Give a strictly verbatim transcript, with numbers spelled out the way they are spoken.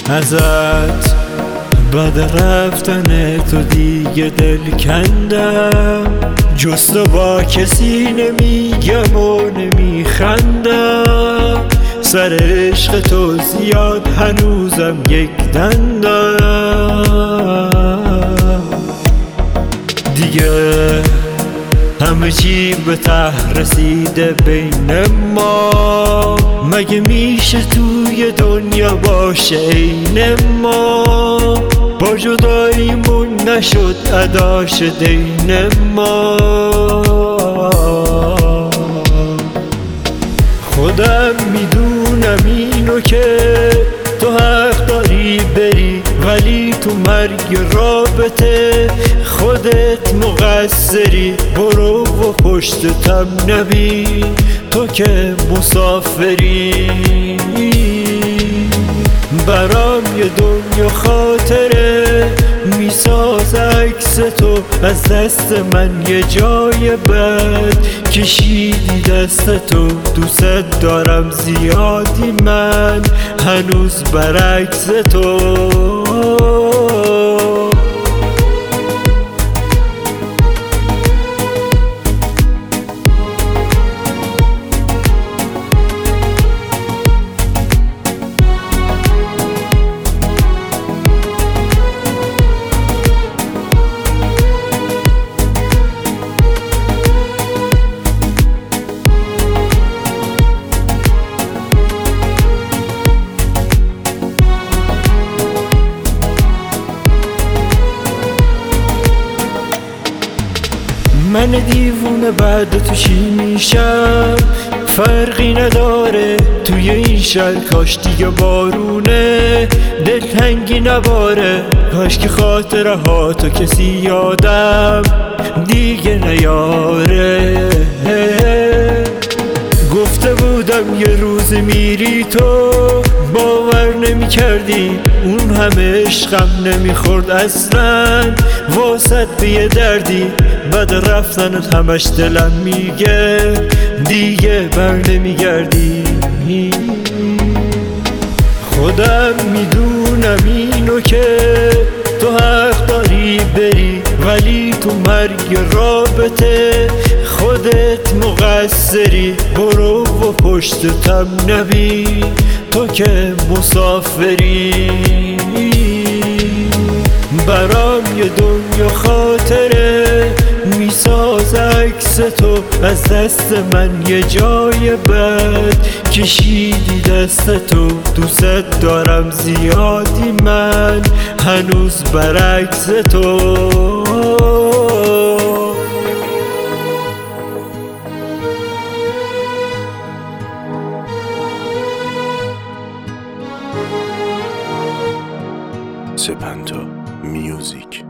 ازت بعد رفتن تو دیگه دل کندم، جز تو با کسی نمیگم و نمیخندم، سر عشق تو زیاد هنوزم یک دندم. دیگه همه چی به ته رسیده بین ما، مگه میشه توی دنیا باشه عین ما؟ با جداییمون نشد اداش دین ما. خودم میدونم اینو که تو حق داری بری، ولی تو مرگ رابطه خودت مقصری. برو و پشتتم نبین تو که مسافری. برام یه دنیا خاطره میساز عکس تو، از دست من یه جای بد کشیدی دست تو. دوست دارم زیادی من هنوز برعکس تو. من دیوونه بعد تو چی میشم؟ فرقی نداره توی این شهر، کاش دیگه بارونه دلتنگی نباره. کاش که خاطره ها تو کسی یادم دیگه نیاره. گفته بودم یه روز میری تو، باور نمی کردی اون همه عشقم نمیخورد اصلا. واسط به یه دردی بعد رفتنت همش دلم میگه دیگه بر نمیگردی. خودم میدونم اینو که تو حق داری بری، ولی تو مرگ رابطه خودت مقصری. برو و پشتتم نبین تو که مسافری. برام یه دنیا خاطره میساز عکس تو، از دست من یه جای بد کشیدی دست تو. دوست دارم زیادی من هنوز برعکس تو. سپنتا میوزیک.